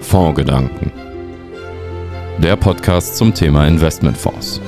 Fondsgedanken. Der Podcast zum Thema Investmentfonds.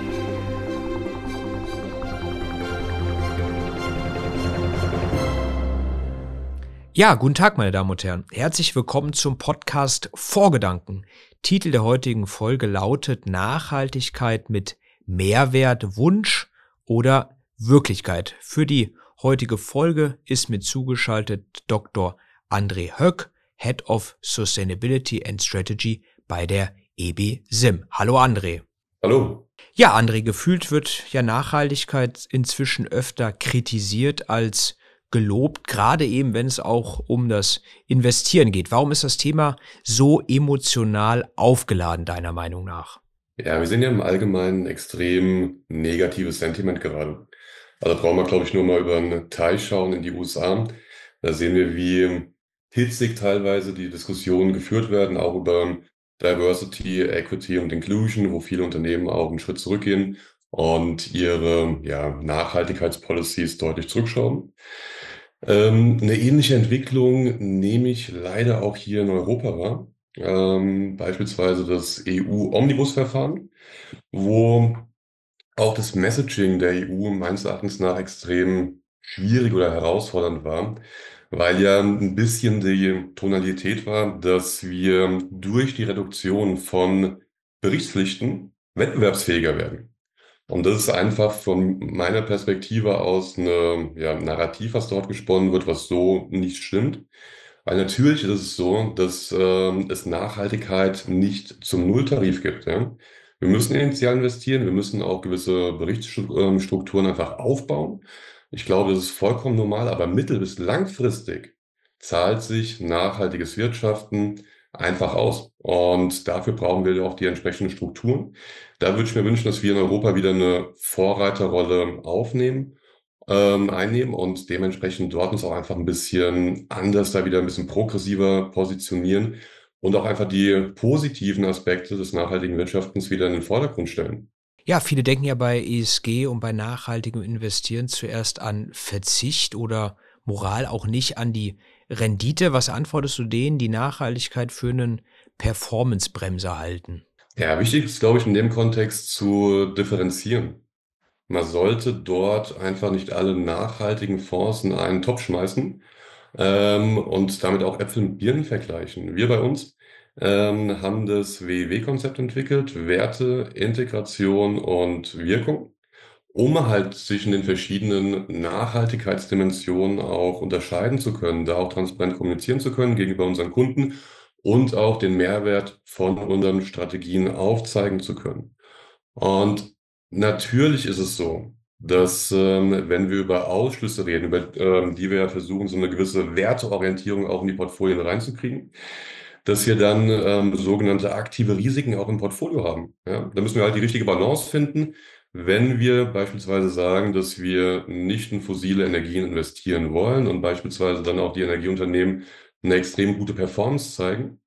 Ja, guten Tag, meine Damen und Herren. Herzlich willkommen zum Podcast Fondsgedanken. Titel der heutigen Folge lautet Nachhaltigkeit mit Mehrwert, Wunsch oder Wirklichkeit. Für die heutige Folge ist mir zugeschaltet Dr. André Höck, Head of Sustainability and Strategy bei der EBSIM. Hallo André. Hallo. Ja, André, gefühlt wird ja Nachhaltigkeit inzwischen öfter kritisiert als gelobt, gerade eben, wenn es auch um das Investieren geht. Warum ist das Thema so emotional aufgeladen, deiner Meinung nach? Ja, wir sehen ja im Allgemeinen ein extrem negatives Sentiment gerade. Also brauchen wir, glaube ich, nur mal über einen Teich schauen in die USA. Da sehen wir, wie hitzig teilweise die Diskussionen geführt werden, auch über Diversity, Equity und Inclusion, wo viele Unternehmen auch einen Schritt zurückgehen und ihre Nachhaltigkeitspolicies deutlich zurückschrauben. Eine ähnliche Entwicklung nehme ich leider auch hier in Europa wahr. Beispielsweise das EU-Omnibus-Verfahren, wo auch das Messaging der EU meines Erachtens nach extrem schwierig oder herausfordernd war, weil ja ein bisschen die Tonalität war, dass wir durch die Reduktion von Berichtspflichten wettbewerbsfähiger werden. Und das ist einfach von meiner Perspektive aus eine Narrativ, was dort gesponnen wird, was so nicht stimmt. Weil natürlich ist es so, dass es Nachhaltigkeit nicht zum Nulltarif gibt. Ja? Wir müssen initial investieren, wir müssen auch gewisse Berichtsstrukturen einfach aufbauen. Ich glaube, das ist vollkommen normal, aber mittel- bis langfristig zahlt sich nachhaltiges Wirtschaften einfach aus. Und dafür brauchen wir auch die entsprechenden Strukturen. Da würde ich mir wünschen, dass wir in Europa wieder eine Vorreiterrolle einnehmen und dementsprechend dort uns auch einfach ein bisschen anders, da wieder ein bisschen progressiver positionieren und auch einfach die positiven Aspekte des nachhaltigen Wirtschaftens wieder in den Vordergrund stellen. Ja, viele denken ja bei ESG und bei nachhaltigem Investieren zuerst an Verzicht oder Moral, auch nicht an die Rendite. Was antwortest du denen, die Nachhaltigkeit für einen Performancebremser halten? Ja, wichtig ist, glaube ich, in dem Kontext zu differenzieren. Man sollte dort einfach nicht alle nachhaltigen Fonds in einen Topf schmeißen und damit auch Äpfel mit Birnen vergleichen. Wir bei uns haben das WEW-Konzept entwickelt, Werte, Integration und Wirkung, um halt zwischen den verschiedenen Nachhaltigkeitsdimensionen auch unterscheiden zu können, da auch transparent kommunizieren zu können gegenüber unseren Kunden und auch den Mehrwert von unseren Strategien aufzeigen zu können. Und natürlich ist es so, dass wenn wir über Ausschlüsse reden, über die wir ja versuchen, so eine gewisse Werteorientierung auch in die Portfolien reinzukriegen, dass wir dann sogenannte aktive Risiken auch im Portfolio haben. Ja? Da müssen wir halt die richtige Balance finden, wenn wir beispielsweise sagen, dass wir nicht in fossile Energien investieren wollen und beispielsweise dann auch die Energieunternehmen eine extrem gute Performance zeigen,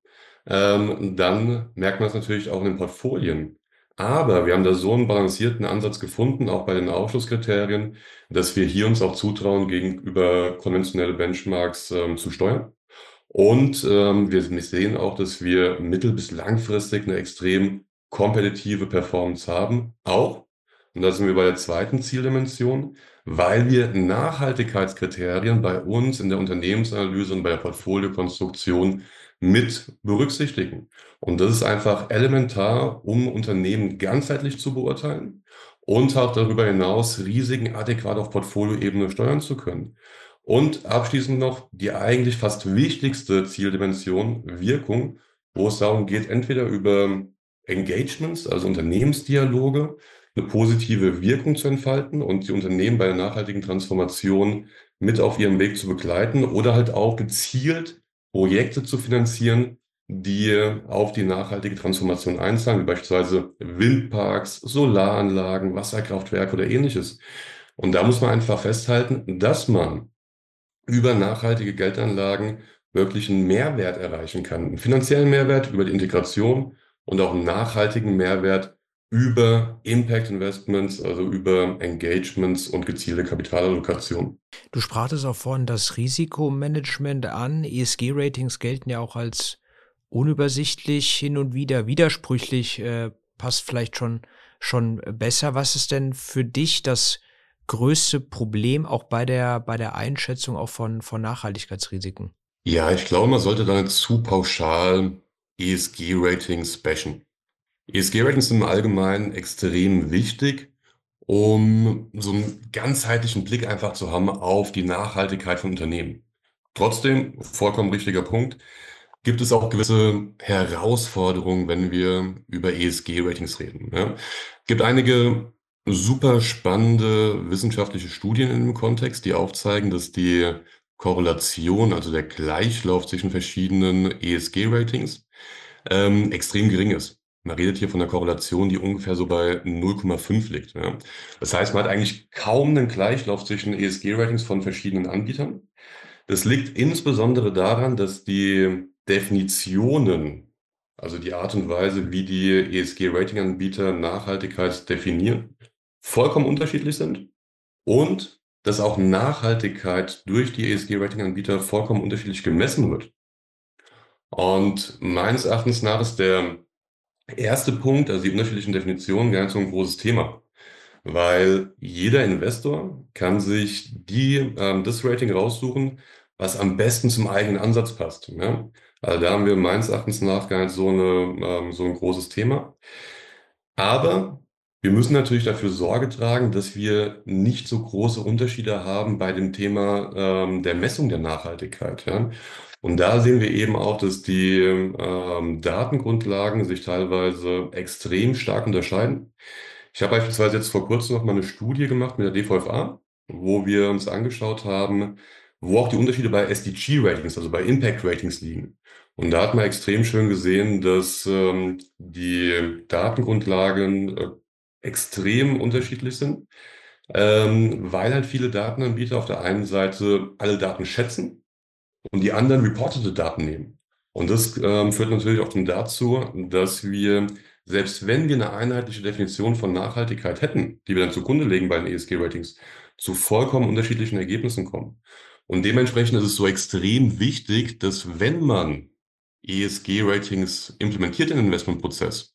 dann merkt man es natürlich auch in den Portfolien. Aber wir haben da so einen balancierten Ansatz gefunden, auch bei den Ausschlusskriterien, dass wir hier uns auch zutrauen, gegenüber konventionelle Benchmarks zu steuern. Und wir sehen auch, dass wir mittel- bis langfristig eine extrem kompetitive Performance haben. Auch, und da sind wir bei der zweiten Zieldimension, weil wir Nachhaltigkeitskriterien bei uns in der Unternehmensanalyse und bei der Portfoliokonstruktion mit berücksichtigen. Und das ist einfach elementar, um Unternehmen ganzheitlich zu beurteilen und auch darüber hinaus Risiken adäquat auf Portfolioebene steuern zu können. Und abschließend noch die eigentlich fast wichtigste Zieldimension, Wirkung, wo es darum geht, entweder über Engagements, also Unternehmensdialoge, eine positive Wirkung zu entfalten und die Unternehmen bei der nachhaltigen Transformation mit auf ihrem Weg zu begleiten oder halt auch gezielt Projekte zu finanzieren, die auf die nachhaltige Transformation einzahlen, wie beispielsweise Windparks, Solaranlagen, Wasserkraftwerke oder ähnliches. Und da muss man einfach festhalten, dass man über nachhaltige Geldanlagen wirklich einen Mehrwert erreichen kann. Einen finanziellen Mehrwert über die Integration und auch einen nachhaltigen Mehrwert über Impact Investments, also über Engagements und gezielte Kapitalallokation. Du sprachtest auch vorhin das Risikomanagement an. ESG-Ratings gelten ja auch als unübersichtlich, hin und wieder widersprüchlich, passt vielleicht schon besser. Was ist denn für dich das größte Problem auch bei der Einschätzung auch von Nachhaltigkeitsrisiken? Ja, ich glaube, man sollte da nicht zu pauschal ESG-Ratings bashen. ESG-Ratings sind im Allgemeinen extrem wichtig, um so einen ganzheitlichen Blick einfach zu haben auf die Nachhaltigkeit von Unternehmen. Trotzdem, vollkommen richtiger Punkt, gibt es auch gewisse Herausforderungen, wenn wir über ESG-Ratings reden. Ja. Es gibt einige super spannende wissenschaftliche Studien in dem Kontext, die aufzeigen, dass die Korrelation, also der Gleichlauf zwischen verschiedenen ESG-Ratings, extrem gering ist. Man redet hier von einer Korrelation, die ungefähr so bei 0,5 liegt. Ja. Das heißt, man hat eigentlich kaum einen Gleichlauf zwischen ESG-Ratings von verschiedenen Anbietern. Das liegt insbesondere daran, dass die Definitionen, also die Art und Weise, wie die ESG-Rating-Anbieter Nachhaltigkeit definieren, vollkommen unterschiedlich sind und dass auch Nachhaltigkeit durch die ESG-Rating-Anbieter vollkommen unterschiedlich gemessen wird. Und meines Erachtens nach ist der erste Punkt, also die unterschiedlichen Definitionen, gar nicht so ein großes Thema. Weil jeder Investor kann sich das Rating raussuchen, was am besten zum eigenen Ansatz passt. Ja? Also da haben wir meines Erachtens nach gar nicht so ein großes Thema. Aber wir müssen natürlich dafür Sorge tragen, dass wir nicht so große Unterschiede haben bei dem Thema der Messung der Nachhaltigkeit. Ja? Und da sehen wir eben auch, dass die Datengrundlagen sich teilweise extrem stark unterscheiden. Ich habe beispielsweise jetzt vor kurzem noch mal eine Studie gemacht mit der DVFA, wo wir uns angeschaut haben, wo auch die Unterschiede bei SDG-Ratings, also bei Impact-Ratings liegen. Und da hat man extrem schön gesehen, dass die Datengrundlagen extrem unterschiedlich sind, weil halt viele Datenanbieter auf der einen Seite alle Daten schätzen und die anderen reportete Daten nehmen. Und das führt natürlich auch dann dazu, dass wir, selbst wenn wir eine einheitliche Definition von Nachhaltigkeit hätten, die wir dann zugrunde legen bei den ESG-Ratings, zu vollkommen unterschiedlichen Ergebnissen kommen. Und dementsprechend ist es so extrem wichtig, dass wenn man ESG-Ratings implementiert in den Investmentprozess,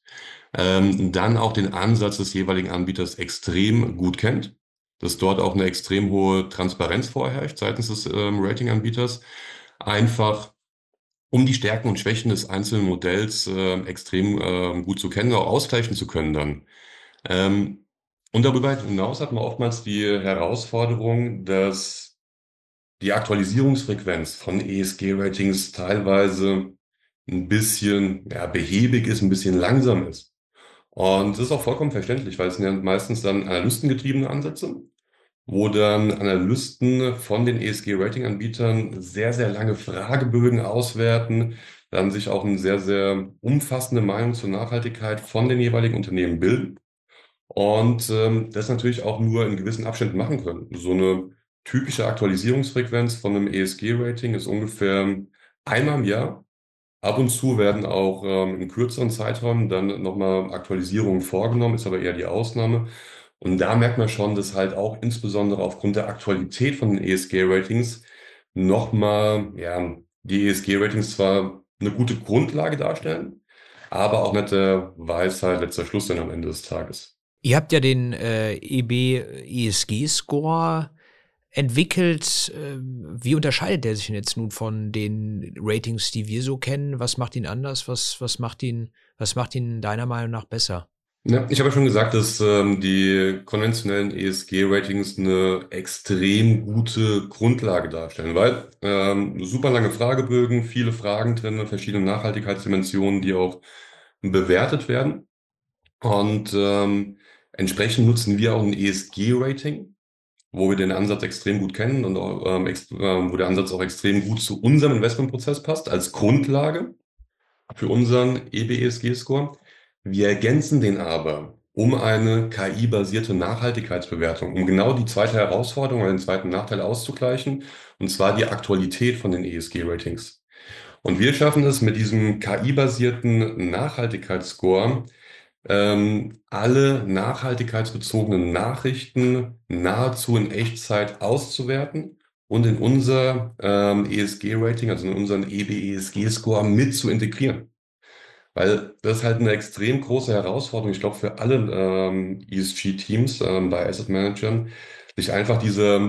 dann auch den Ansatz des jeweiligen Anbieters extrem gut kennt, dass dort auch eine extrem hohe Transparenz vorherrscht seitens des Ratinganbieters, einfach um die Stärken und Schwächen des einzelnen Modells extrem gut zu kennen, auch ausgleichen zu können dann. Ähm, und darüber hinaus hat man oftmals die Herausforderung, dass die Aktualisierungsfrequenz von ESG-Ratings teilweise ein bisschen behäbig ist, ein bisschen langsam ist. Und das ist auch vollkommen verständlich, weil es sind ja meistens dann analystengetriebene Ansätze, wo dann Analysten von den ESG-Rating-Anbietern sehr, sehr lange Fragebögen auswerten, dann sich auch eine sehr, sehr umfassende Meinung zur Nachhaltigkeit von den jeweiligen Unternehmen bilden und das natürlich auch nur in gewissen Abständen machen können. So eine typische Aktualisierungsfrequenz von einem ESG-Rating ist ungefähr einmal im Jahr. Ab und zu werden auch in kürzeren Zeiträumen dann nochmal Aktualisierungen vorgenommen, ist aber eher die Ausnahme. Und da merkt man schon, dass halt auch insbesondere aufgrund der Aktualität von den ESG-Ratings nochmal, ja, die ESG-Ratings zwar eine gute Grundlage darstellen, aber auch nicht der Weisheit letzter Schluss dann am Ende des Tages. Ihr habt ja den EB ESG-Score entwickelt. Wie unterscheidet der sich denn jetzt nun von den Ratings, die wir so kennen? Was macht ihn anders? Was macht ihn deiner Meinung nach besser? Ja, ich habe ja schon gesagt, dass die konventionellen ESG-Ratings eine extrem gute Grundlage darstellen, weil super lange Fragebögen, viele Fragen drin, verschiedene Nachhaltigkeitsdimensionen, die auch bewertet werden. Und entsprechend nutzen wir auch ein ESG-Rating, wo wir den Ansatz extrem gut kennen und auch, wo der Ansatz auch extrem gut zu unserem Investmentprozess passt, als Grundlage für unseren EB-ESG-Score. Wir ergänzen den aber um eine KI-basierte Nachhaltigkeitsbewertung, um genau die zweite Herausforderung oder den zweiten Nachteil auszugleichen, und zwar die Aktualität von den ESG-Ratings. Und wir schaffen es mit diesem KI-basierten Nachhaltigkeitsscore, alle nachhaltigkeitsbezogenen Nachrichten nahezu in Echtzeit auszuwerten und in unser ESG-Rating, also in unseren EBESG-Score mit zu integrieren. Weil das ist halt eine extrem große Herausforderung, ich glaube, für alle ESG-Teams bei Asset Managern, sich einfach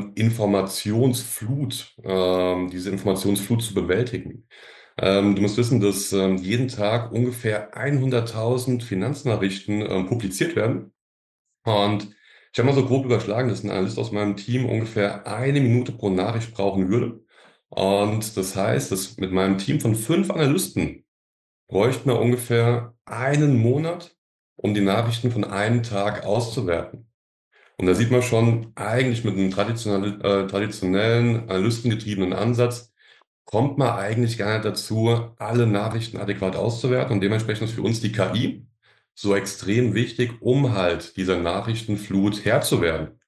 diese Informationsflut zu bewältigen. Du musst wissen, dass jeden Tag ungefähr 100.000 Finanznachrichten publiziert werden. Und ich habe mal so grob überschlagen, dass ein Analyst aus meinem Team ungefähr 1 Minute pro Nachricht brauchen würde. Und das heißt, dass mit meinem Team von 5 Analysten bräuchten wir ungefähr einen Monat, um die Nachrichten von einem Tag auszuwerten. Und da sieht man schon, eigentlich mit einem traditionellen, analystengetriebenen Ansatz kommt man eigentlich gar nicht dazu, alle Nachrichten adäquat auszuwerten. Und dementsprechend ist für uns die KI so extrem wichtig, um halt dieser Nachrichtenflut Herr zu werden.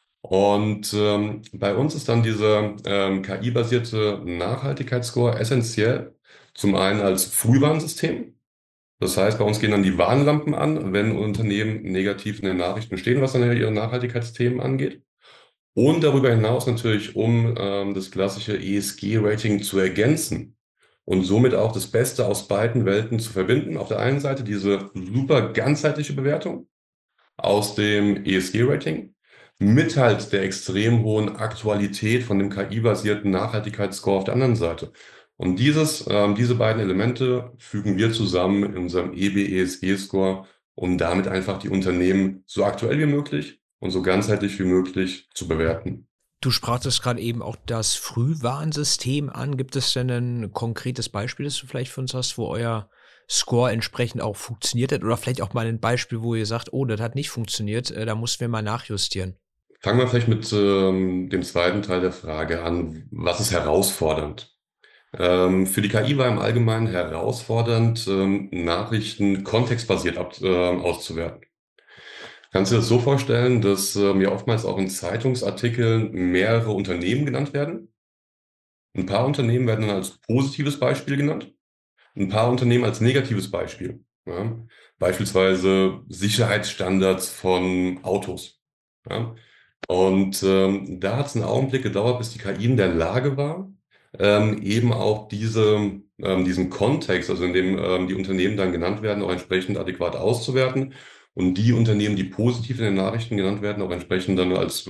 Und bei uns ist dann dieser KI-basierte Nachhaltigkeitsscore essentiell. Zum einen als Frühwarnsystem. Das heißt, bei uns gehen dann die Warnlampen an, wenn Unternehmen negativ in den Nachrichten stehen, was dann ihre Nachhaltigkeitsthemen angeht. Und darüber hinaus natürlich, um das klassische ESG-Rating zu ergänzen und somit auch das Beste aus beiden Welten zu verbinden. Auf der einen Seite diese super ganzheitliche Bewertung aus dem ESG-Rating mit halt der extrem hohen Aktualität von dem KI-basierten Nachhaltigkeitsscore auf der anderen Seite. Und diese beiden Elemente fügen wir zusammen in unserem EB-ESG-Score, um damit einfach die Unternehmen so aktuell wie möglich und so ganzheitlich wie möglich zu bewerten. Du sprachtest gerade eben auch das Frühwarnsystem an. Gibt es denn ein konkretes Beispiel, das du vielleicht für uns hast, wo euer Score entsprechend auch funktioniert hat? Oder vielleicht auch mal ein Beispiel, wo ihr sagt, oh, das hat nicht funktioniert, da mussten wir mal nachjustieren. Fangen wir vielleicht mit dem zweiten Teil der Frage an. Was ist herausfordernd? Für die KI war im Allgemeinen herausfordernd, Nachrichten kontextbasiert auszuwerten. Kannst du dir das so vorstellen, dass mir oftmals auch in Zeitungsartikeln mehrere Unternehmen genannt werden? Ein paar Unternehmen werden dann als positives Beispiel genannt, ein paar Unternehmen als negatives Beispiel. Ja? Beispielsweise Sicherheitsstandards von Autos. Ja? Und da hat es einen Augenblick gedauert, bis die KI in der Lage war, eben auch diesen Kontext, also in dem die Unternehmen dann genannt werden, auch entsprechend adäquat auszuwerten und die Unternehmen, die positiv in den Nachrichten genannt werden, auch entsprechend dann als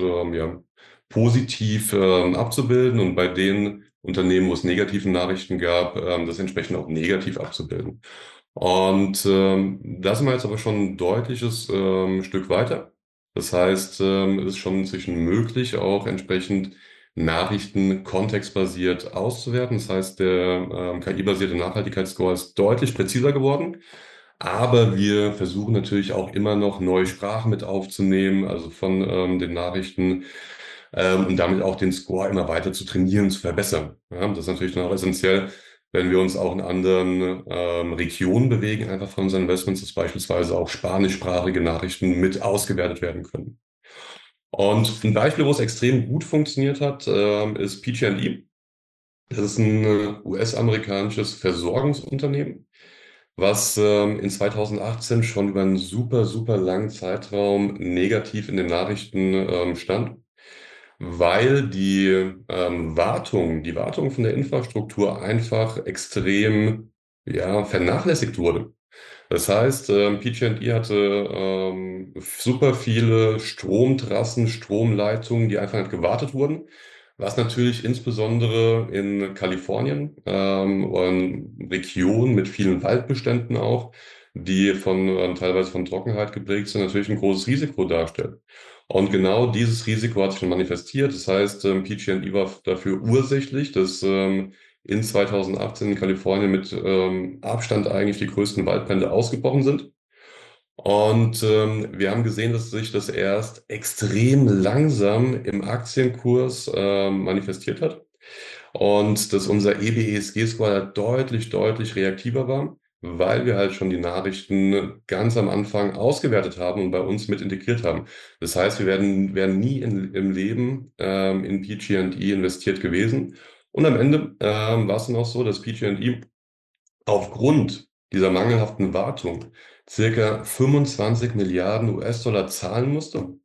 positiv abzubilden und bei den Unternehmen, wo es negative Nachrichten gab, das entsprechend auch negativ abzubilden. Und da sind wir jetzt aber schon ein deutliches Stück weiter. Das heißt, es ist schon inzwischen möglich, auch entsprechend Nachrichten kontextbasiert auszuwerten. Das heißt, der KI-basierte Nachhaltigkeitsscore ist deutlich präziser geworden. Aber wir versuchen natürlich auch immer noch neue Sprachen mit aufzunehmen, also von den Nachrichten, und damit auch den Score immer weiter zu trainieren, zu verbessern. Ja, das ist natürlich dann auch essentiell, wenn wir uns auch in anderen Regionen bewegen, einfach von unseren Investments, dass beispielsweise auch spanischsprachige Nachrichten mit ausgewertet werden können. Und ein Beispiel, wo es extrem gut funktioniert hat, ist PG&E. Das ist ein US-amerikanisches Versorgungsunternehmen, was in 2018 schon über einen super, super langen Zeitraum negativ in den Nachrichten stand, weil die Wartung von der Infrastruktur einfach extrem vernachlässigt wurde. Das heißt, PG&E hatte super viele Stromtrassen, Stromleitungen, die einfach nicht gewartet wurden, was natürlich insbesondere in Kalifornien und Regionen mit vielen Waldbeständen auch, die teilweise von Trockenheit geprägt sind, natürlich ein großes Risiko darstellt. Und genau dieses Risiko hat sich dann manifestiert. Das heißt, PG&E war dafür ursächlich, dass in 2018 in Kalifornien mit Abstand eigentlich die größten Waldbrände ausgebrochen sind. Und wir haben gesehen, dass sich das erst extrem langsam im Aktienkurs manifestiert hat und dass unser EBESG-Score deutlich, deutlich reaktiver war, weil wir halt schon die Nachrichten ganz am Anfang ausgewertet haben und bei uns mit integriert haben. Das heißt, wir wären nie im Leben in PG&E investiert gewesen. Und am Ende war es dann auch so, dass PG&E aufgrund dieser mangelhaften Wartung circa 25 Milliarden US-Dollar zahlen musste,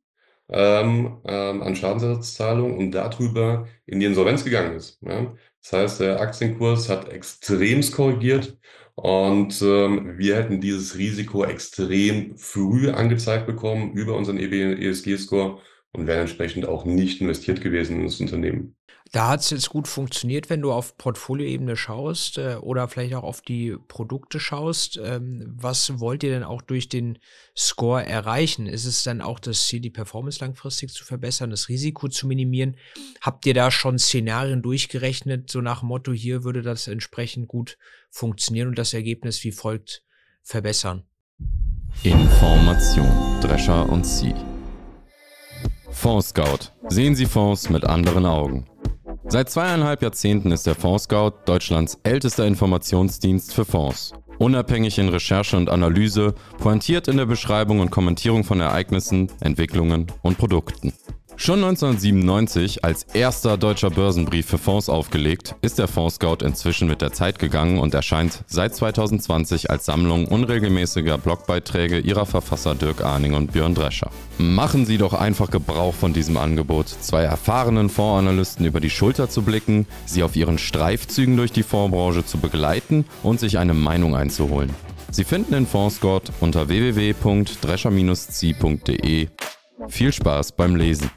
an Schadensersatzzahlungen und darüber in die Insolvenz gegangen ist. Ja? Das heißt, der Aktienkurs hat extremst korrigiert und wir hätten dieses Risiko extrem früh angezeigt bekommen über unseren ESG-Score und wären entsprechend auch nicht investiert gewesen in das Unternehmen. Da hat es jetzt gut funktioniert, wenn du auf Portfolioebene schaust, oder vielleicht auch auf die Produkte schaust. Was wollt ihr denn auch durch den Score erreichen? Ist es dann auch das Ziel, die Performance langfristig zu verbessern, das Risiko zu minimieren? Habt ihr da schon Szenarien durchgerechnet, so nach dem Motto, hier würde das entsprechend gut funktionieren und das Ergebnis wie folgt verbessern? Information, Drescher und Sie. Fonds Scout. Sehen Sie Fonds mit anderen Augen. Seit 2,5 Jahrzehnten ist der Fonds Scout Deutschlands ältester Informationsdienst für Fonds. Unabhängig in Recherche und Analyse, pointiert in der Beschreibung und Kommentierung von Ereignissen, Entwicklungen und Produkten. Schon 1997 als erster deutscher Börsenbrief für Fonds aufgelegt, ist der Fonds Scout inzwischen mit der Zeit gegangen und erscheint seit 2020 als Sammlung unregelmäßiger Blogbeiträge ihrer Verfasser Dirk Arning und Björn Drescher. Machen Sie doch einfach Gebrauch von diesem Angebot, zwei erfahrenen Fondsanalysten über die Schulter zu blicken, sie auf ihren Streifzügen durch die Fondsbranche zu begleiten und sich eine Meinung einzuholen. Sie finden den Fonds Scout unter www.drescher-zi.de. Viel Spaß beim Lesen.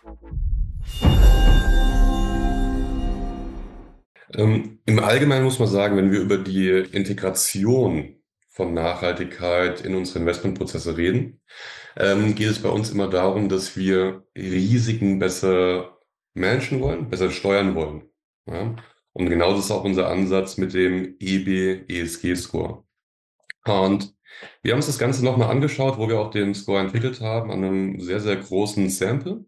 Im Allgemeinen muss man sagen, wenn wir über die Integration von Nachhaltigkeit in unsere Investmentprozesse reden, geht es bei uns immer darum, dass wir Risiken besser managen wollen, besser steuern wollen. Ja? Und genau das ist auch unser Ansatz mit dem EB-ESG-Score. Und wir haben uns das Ganze nochmal angeschaut, wo wir auch den Score entwickelt haben, an einem sehr, sehr großen Sample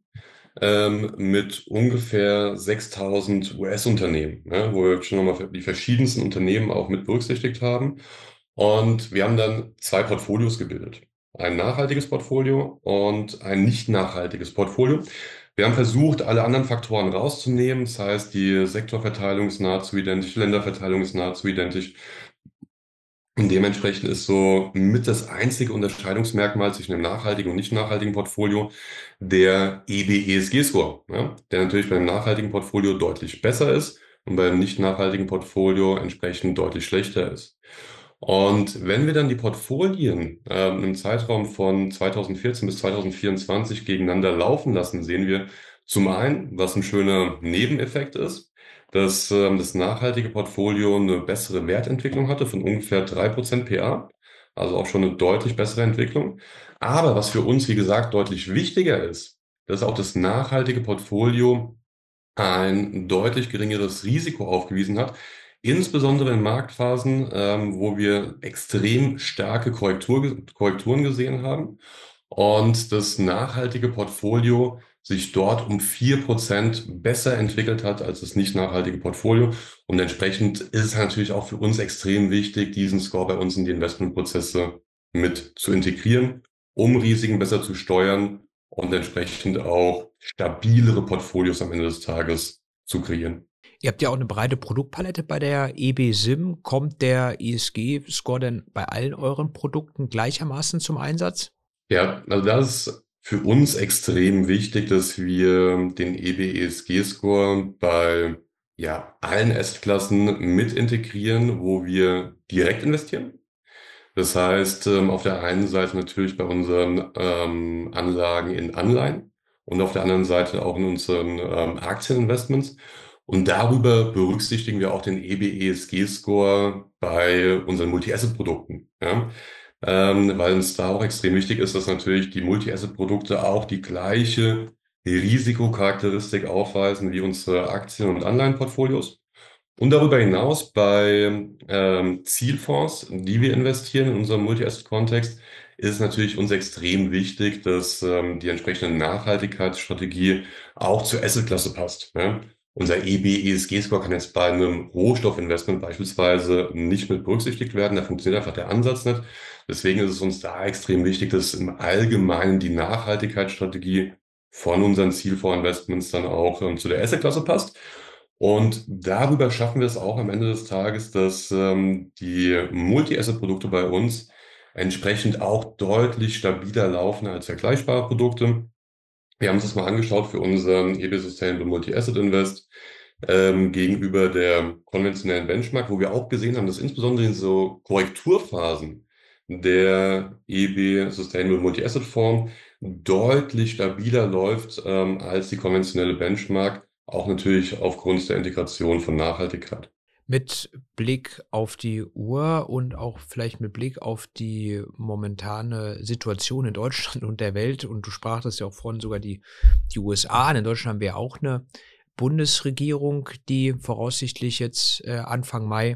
mit ungefähr 6.000 US-Unternehmen, ne, wo wir schon nochmal die verschiedensten Unternehmen auch mit berücksichtigt haben. Und wir haben dann zwei Portfolios gebildet. Ein nachhaltiges Portfolio und ein nicht nachhaltiges Portfolio. Wir haben versucht, alle anderen Faktoren rauszunehmen. Das heißt, die Sektorverteilung ist nahezu identisch, die Länderverteilung ist nahezu identisch. Und dementsprechend ist so mit das einzige Unterscheidungsmerkmal zwischen dem nachhaltigen und nicht nachhaltigen Portfolio der EB-ESG-Score, ja, der natürlich beim nachhaltigen Portfolio deutlich besser ist und beim nicht nachhaltigen Portfolio entsprechend deutlich schlechter ist. Und wenn wir dann die Portfolien im Zeitraum von 2014 bis 2024 gegeneinander laufen lassen, sehen wir zum einen, was ein schöner Nebeneffekt ist, dass das nachhaltige Portfolio eine bessere Wertentwicklung hatte von ungefähr 3% PA, also auch schon eine deutlich bessere Entwicklung. Aber was für uns, wie gesagt, deutlich wichtiger ist, dass auch das nachhaltige Portfolio ein deutlich geringeres Risiko aufgewiesen hat, insbesondere in Marktphasen, wo wir extrem starke Korrekturen gesehen haben und das nachhaltige Portfolio sich dort um 4% besser entwickelt hat als das nicht nachhaltige Portfolio. Und entsprechend ist es natürlich auch für uns extrem wichtig, diesen Score bei uns in die Investmentprozesse mit zu integrieren, um Risiken besser zu steuern und entsprechend auch stabilere Portfolios am Ende des Tages zu kreieren. Ihr habt ja auch eine breite Produktpalette bei der EB-SIM. Kommt der ESG-Score denn bei allen euren Produkten gleichermaßen zum Einsatz? Ja, also das ist für uns extrem wichtig, dass wir den EB-ESG-Score bei allen Assetklassen mit integrieren, wo wir direkt investieren. Das heißt, auf der einen Seite natürlich bei unseren Anlagen in Anleihen und auf der anderen Seite auch in unseren Aktieninvestments. Und darüber berücksichtigen wir auch den EB-ESG-Score bei unseren Multi-Asset-Produkten. Ja? Weil uns da auch extrem wichtig ist, dass natürlich die Multi-Asset-Produkte auch die gleiche Risikocharakteristik aufweisen wie unsere Aktien- und Anleihenportfolios. Und darüber hinaus bei Zielfonds, die wir investieren in unserem Multi-Asset-Kontext, ist es natürlich uns extrem wichtig, dass die entsprechende Nachhaltigkeitsstrategie auch zur Assetklasse passt. Ja? Unser EB-ESG-Score kann jetzt bei einem Rohstoffinvestment beispielsweise nicht mit berücksichtigt werden. Da funktioniert einfach der Ansatz nicht. Deswegen ist es uns da extrem wichtig, dass im Allgemeinen die Nachhaltigkeitsstrategie von unseren Zielfondsinvestments dann auch zu der Assetklasse passt. Und darüber schaffen wir es auch am Ende des Tages, dass die Multi-Asset-Produkte bei uns entsprechend auch deutlich stabiler laufen als vergleichbare Produkte. Wir haben uns das mal angeschaut für unseren EB Sustainable Multi-Asset Invest gegenüber der konventionellen Benchmark, wo wir auch gesehen haben, dass insbesondere in so Korrekturphasen der EB Sustainable Multi-Asset Fonds deutlich stabiler läuft als die konventionelle Benchmark, auch natürlich aufgrund der Integration von Nachhaltigkeit. Mit Blick auf die Uhr und auch vielleicht mit Blick auf die momentane Situation in Deutschland und der Welt, und du sprachst ja auch vorhin sogar die USA an. In Deutschland haben wir auch eine Bundesregierung, die voraussichtlich jetzt Anfang Mai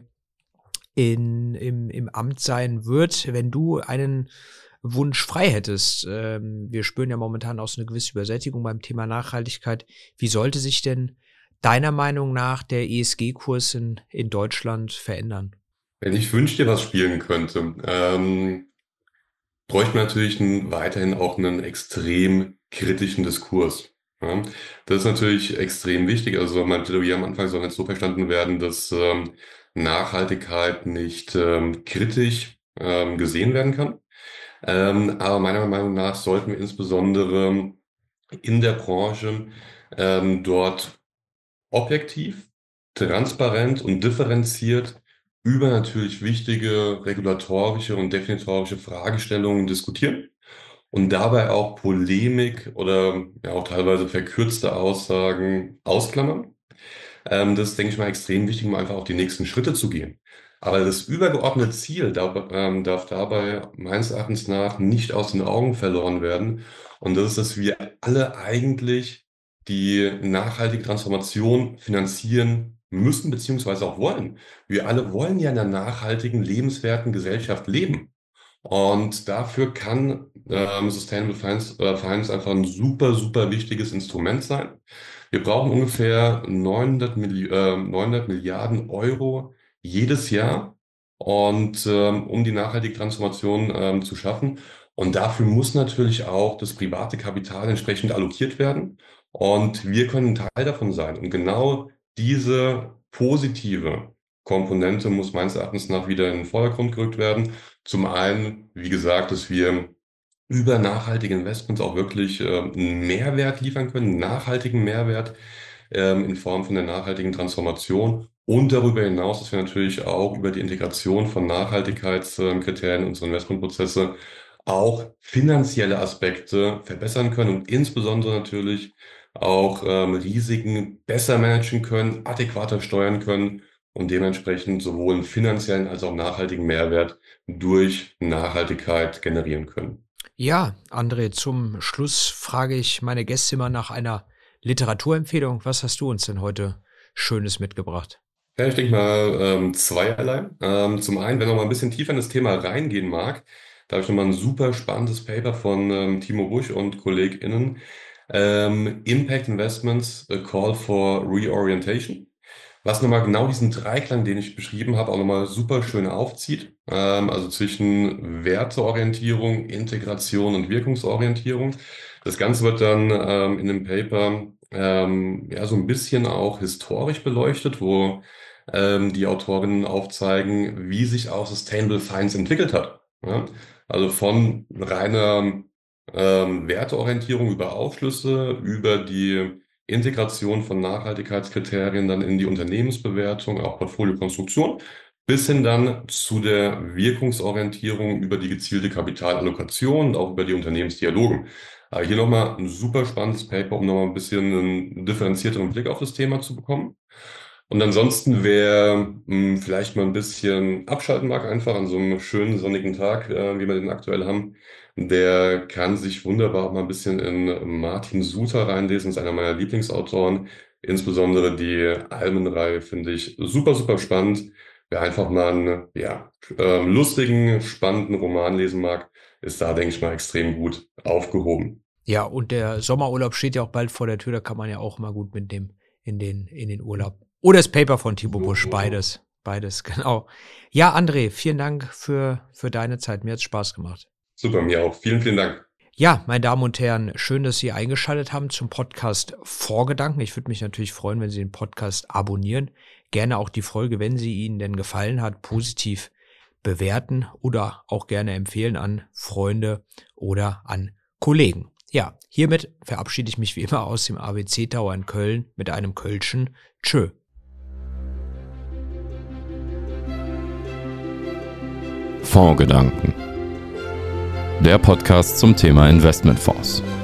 im Amt sein wird. Wenn du einen Wunsch frei hättest, wir spüren ja momentan auch so eine gewisse Übersättigung beim Thema Nachhaltigkeit, wie sollte sich denn deiner Meinung nach der ESG-Kurs in Deutschland verändern? Wenn ich Wünsch dir was spielen könnte, bräuchte man natürlich weiterhin auch einen extrem kritischen Diskurs. Ja, das ist natürlich extrem wichtig. Also mein Plädoyer am Anfang soll jetzt so verstanden werden, dass Nachhaltigkeit nicht kritisch gesehen werden kann. Aber meiner Meinung nach sollten wir insbesondere in der Branche dort objektiv, transparent und differenziert über natürlich wichtige regulatorische und definitorische Fragestellungen diskutieren und dabei auch Polemik oder ja auch teilweise verkürzte Aussagen ausklammern. Das ist, denke ich mal, extrem wichtig, um einfach auch die nächsten Schritte zu gehen. Aber das übergeordnete Ziel darf dabei meines Erachtens nach nicht aus den Augen verloren werden. Und das ist, dass wir alle eigentlich die nachhaltige Transformation finanzieren müssen, beziehungsweise auch wollen. Wir alle wollen ja in einer nachhaltigen, lebenswerten Gesellschaft leben. Und dafür kann Sustainable Finance einfach ein super, super wichtiges Instrument sein. Wir brauchen ungefähr 900 Milliarden Euro jedes Jahr um die nachhaltige Transformation zu schaffen. Und dafür muss natürlich auch das private Kapital entsprechend allokiert werden. Und wir können ein Teil davon sein. Und genau diese positive Komponente muss meines Erachtens nach wieder in den Vordergrund gerückt werden. Zum einen, wie gesagt, dass wir über nachhaltige Investments auch wirklich einen Mehrwert liefern können, einen nachhaltigen Mehrwert in Form von der nachhaltigen Transformation. Und darüber hinaus, dass wir natürlich auch über die Integration von Nachhaltigkeitskriterien in unsere Investmentprozesse auch finanzielle Aspekte verbessern können und insbesondere natürlich auch Risiken besser managen können, adäquater steuern können und dementsprechend sowohl einen finanziellen als auch nachhaltigen Mehrwert durch Nachhaltigkeit generieren können. Ja, André, zum Schluss frage ich meine Gäste immer nach einer Literaturempfehlung. Was hast du uns denn heute Schönes mitgebracht? Ja, ich denke mal zweierlei. Zum einen, wenn man mal ein bisschen tiefer in das Thema reingehen mag, da habe ich nochmal ein super spannendes Paper von Timo Busch und KollegInnen. Impact Investments, A Call for Reorientation. Was nochmal genau diesen Dreiklang, den ich beschrieben habe, auch nochmal super schön aufzieht. Also zwischen Werteorientierung, Integration und Wirkungsorientierung. Das Ganze wird dann in dem Paper ja so ein bisschen auch historisch beleuchtet, wo die Autorinnen aufzeigen, wie sich auch Sustainable Finance entwickelt hat. Ja? Also von reiner Werteorientierung über Aufschlüsse, über die Integration von Nachhaltigkeitskriterien dann in die Unternehmensbewertung, auch Portfoliokonstruktion, bis hin dann zu der Wirkungsorientierung über die gezielte Kapitalallokation und auch über die Unternehmensdialoge. Aber hier nochmal ein super spannendes Paper, um nochmal ein bisschen einen differenzierteren Blick auf das Thema zu bekommen. Und ansonsten, wer vielleicht mal ein bisschen abschalten mag, einfach an so einem schönen sonnigen Tag, wie wir den aktuell haben, der kann sich wunderbar auch mal ein bisschen in Martin Suter reinlesen. Das ist einer meiner Lieblingsautoren. Insbesondere die Almenreihe finde ich super, super spannend. Wer einfach mal einen lustigen, spannenden Roman lesen mag, ist da, denke ich mal, extrem gut aufgehoben. Ja, und der Sommerurlaub steht ja auch bald vor der Tür, da kann man ja auch mal gut mitnehmen in den Urlaub. Oder das Paper von Timo Busch, beides, genau. Ja, André, vielen Dank für deine Zeit, mir hat's Spaß gemacht. Super, mir auch. Vielen, vielen Dank. Ja, meine Damen und Herren, schön, dass Sie eingeschaltet haben zum Podcast Vorgedanken. Ich würde mich natürlich freuen, wenn Sie den Podcast abonnieren. Gerne auch die Folge, wenn sie Ihnen denn gefallen hat, positiv bewerten oder auch gerne empfehlen an Freunde oder an Kollegen. Ja, hiermit verabschiede ich mich wie immer aus dem ABC Tower in Köln mit einem Kölschen Tschö. Fondsgedanken. Der Podcast zum Thema Investmentfonds.